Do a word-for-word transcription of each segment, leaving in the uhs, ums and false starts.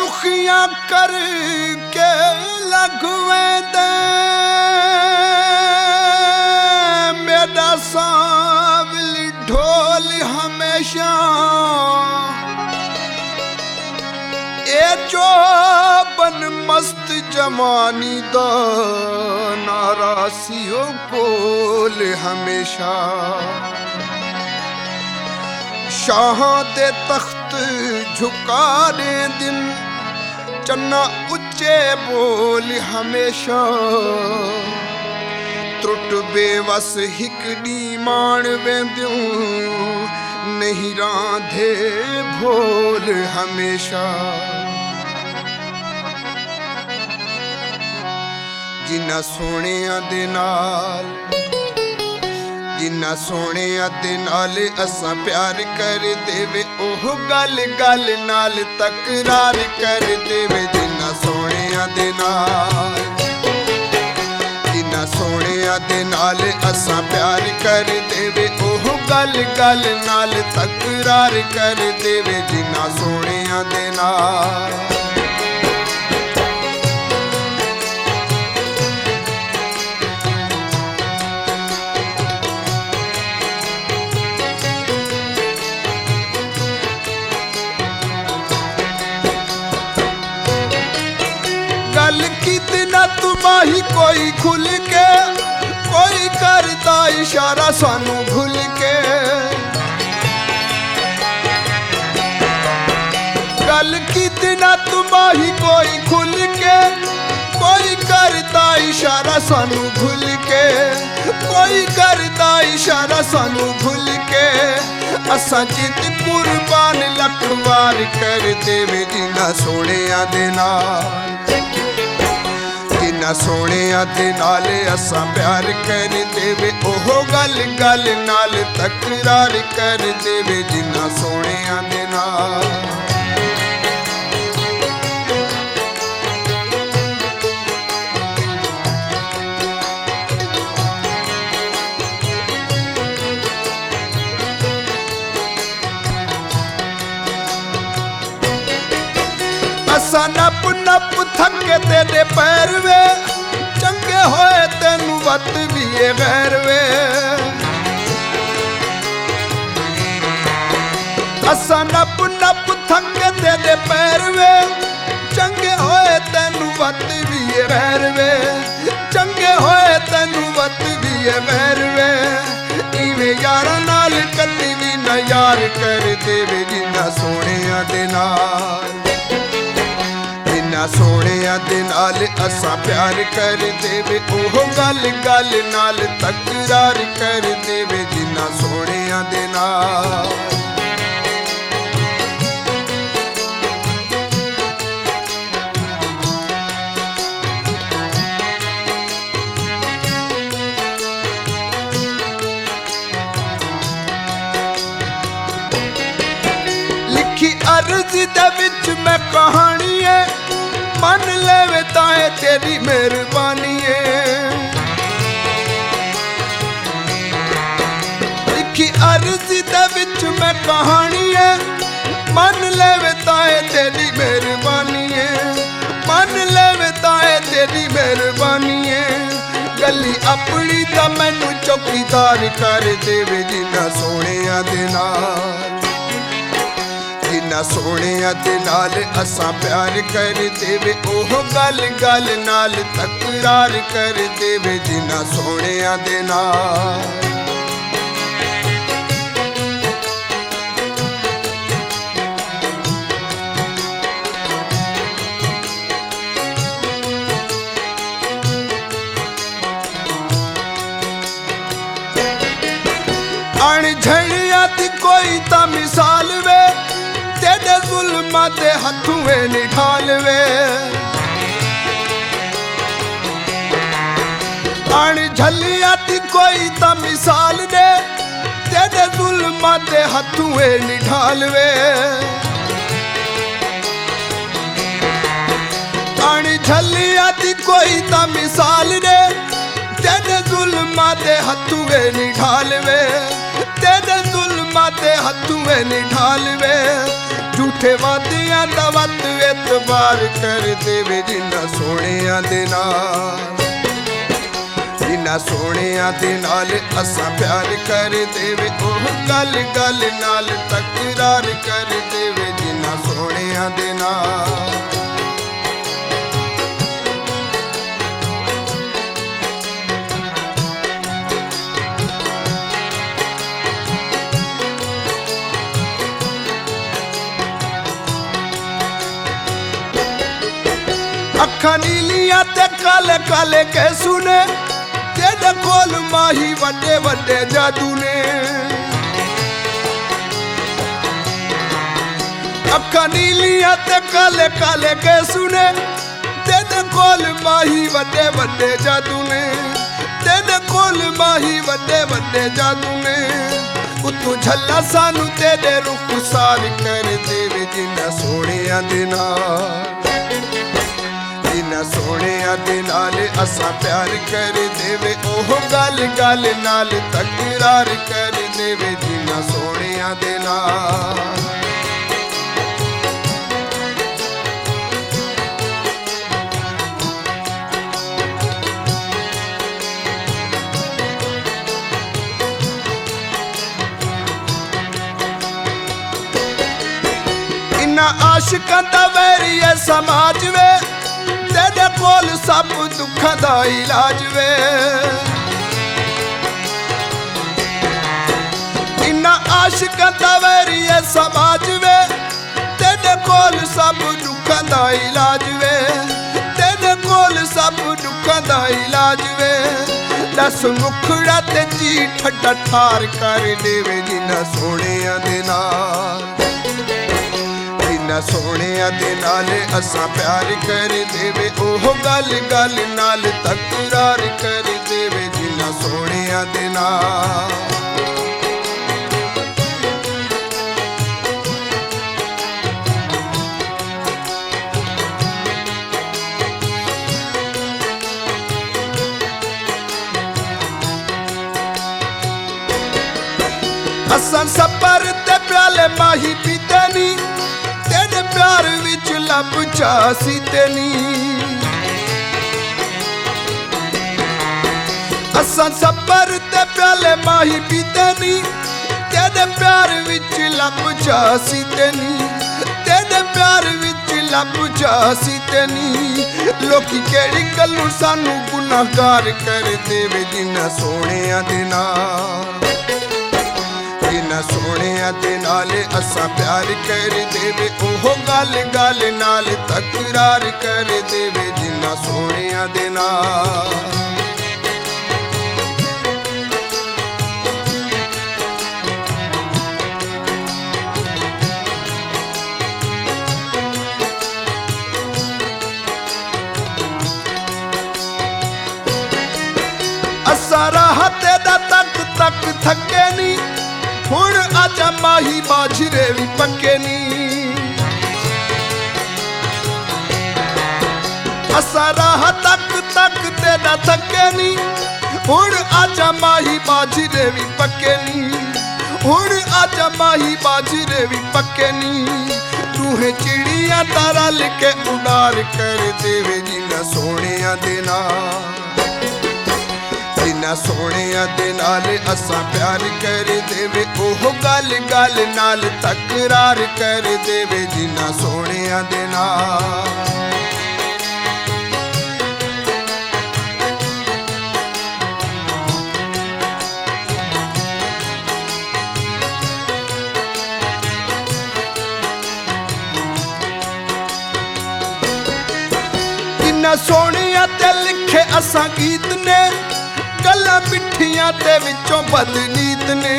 रुखियां कर के लगवे दे मेरा सांवली ढोल हमेशा ए जो बन मस्त जवानी दा नारासियों कोल हमेशा शाह दे तख्त झुका दे दिन चन्ना उच्चे बोल हमेशा त्रुट बेवस हिकड़ी मान वेंदियूं नहीं रांधे भोल हमेशा जिन्ना सोहणियां दे नाल जिन्ना सोहणियां दे नाल असां प्यार कर देवे ओह गल गल नाल तकरार कर देवे जिन्ना सोहणियां दे नाल जिन्ना सोहणियां दे नाल असां प्यार कर देवे ओह गल गल नाल तकरार कर देवे जिन्ना सोहणियां दे नाल गल कीती ना तुमाही कोई खुल के कोई करता इशारा सानू भूल के गल कीती ना तुमाही कोई खुल के कोई करता इशारा सानू भूल के कोई करता इशारा सानू भूल के असा जित कुर्बान लखवार कर देवे जिन्ना सोहणियां दे नाल जिन्ना सोहणियां दे नाल असां प्यार कर देवे ओह गल गल नाल तकरार कर देवे जिन्ना सोहणियां दे नाल असा नप नप थके तेरे पैर वे चंगे होए तेनू वत भी ए गैर वे असा नप नप थके तेरे पैर वे चंगे होए तेनू वत भी ए गैर वे चंगे होए तेनू वत भी ए गैर वे इवें यारां नाल कदी भी ना यार कर देवे जिन्ना सोहणियां दे नाल जिन्ना सोहणियां दे नाल असां प्यार कर देवे ओह गल गल नाल तकरार कर देवे जिन्ना सोहणियां दे नाल लिखी अर्जी दे विच मैं कहानी है मन लेवे ताए तेरी मेहरबानी है लिखी अर्जी दे विच मैं कहानी है मन लेवे ताए तेरी मेहरबानी है मन लेवे ताए तेरी मेहरबानी है गली अपनी दा मैनू चौकीदार कर देवे जिन्ना सोहणियां दे नाल जिन्ना सोहणियां दे नाल असां प्यार कर देवे ओह गल गल नाल तकरार कर देवे जिन्ना सोहणियां दे नाल अणझड़िया दी कोई ता मिसाल वे तेरे जुल्मां दे हथों निठाल वे अणझलिया दी कोई ता मिसाल दे तेरे जुल्मां दे हथों निठाल वे अणझलिया दी कोई ता मिसाल दे तेरे जुल्मां दे हथों निठाल वे तेरे जुल्मां दे हथों निठाल वे झूठे वादियां दा वत एतबार कर देवे जिन्ना सोहणियां दे नाल जिन्ना सोहणियां दे नाल असां प्यार कर देवे ओह गल गल नाल तकरार कर देवे जिन्ना सोहणियां दे नाल अखा नीलियां ते काले काले के सुने तेरे कोल माही वड्डे वड्डे जादू ने अखा नीलियां ते काले काले के सुने तेरे कोल माही वड्डे वड्डे जादू ने तेरे कोल माही वड्डे वड्डे जादू ने उतू झल्ला सानू तेरे रुख सार कर देवे जिन्ना सोहणियां दे नाल जिन्ना सोहणियां दे नाल असां प्यार कर देवे ओह गल गल नाल तकरार कर देवे जिन्ना सोहणियां दे नाल इन्ना आशिकां दा वैरी है समाज वे तेरे कोल सब दुखां दा इलाज वे इन्ना आशिकां दा वैरी है समाज वे तेरे कोल सब दुखां दा इलाज वे तेरे कोल सब दुखां दा इलाज वे दस मुखड़ा ते जी ठड्डा ठार कर देवे जिन्ना सोहणियां दे नाल जिन्ना सोहणियां दे नाल असां प्यार कर देवे ओह गल गल नाल तकरार कर देवे जिन्ना सोहणियां दे नाल असां सबर ते प्याले माही पीते नी तेरे प्यार विच लब चासी तेनी असां सबर ते प्याले माही पीते नी तेरे प्यार विच लब चासी तेनी तेरे प्यार विच लब चासी तेनी लोकी केड़ी गल्लू सानू गुनाहगार कर देवे जिन्ना सोहणियां दे नाल जिन्ना सोहणियां दे नाल असां प्यार कर देवे ओह गल गल नाल तकरार कर देवे जिन्ना सोहणियां दे नाल असां राह तेरा तक तक थके नी हुण आजा माही बाजरे भी पक्के नी असां राह तक तक तेरा थके नी हुण आजा माही बाजरे भी पक्के नी हुण आजा माही बाजरे भी पक्के नी तूहे चिड़ियां दा रल के उडार कर देवे जिन्ना सोहणियां दे नाल जिन्ना सोहणियां दे नाल असां प्यार कर देवे ओह गल गल नाल तकरार कर देवे जिन्ना सोहणियां दे नाल जिन्ना सोहणियां ते लिखे असां गीत ने गल्लां मिठियां ते विचों बदनीत ने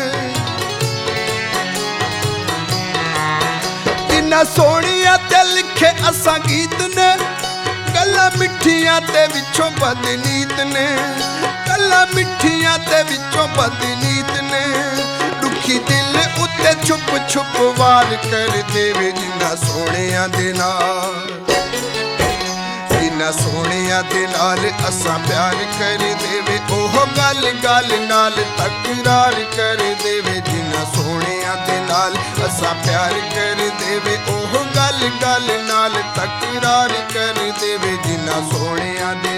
जिन्ना सोहणियां ते लिखे असां गीत ने गल्लां मिठियां ते विचों बदनीत ने गल्लां मिठियां ते विचों बदनीत ने दुखी दिल उत्ते छुप छुप वार कर देवे जिन्ना सोहणियां दे नाल जिन्ना सोहणियां दे नाल असां प्यार कर देवे ओह गल गल नाल तकरार कर देवे जिन्ना सोहणियां दे नाल असां प्यार कर दे ਦੇਵੇ, ਉਹ ਗੱਲ ਗੱਲ ਨਾਲ ਤਕਰਾਰ ਕਰ ਦੇਵੇ, ਜਿਨ੍ਹਾਂ ਸੋਹਣਿਆਂ ਦੇ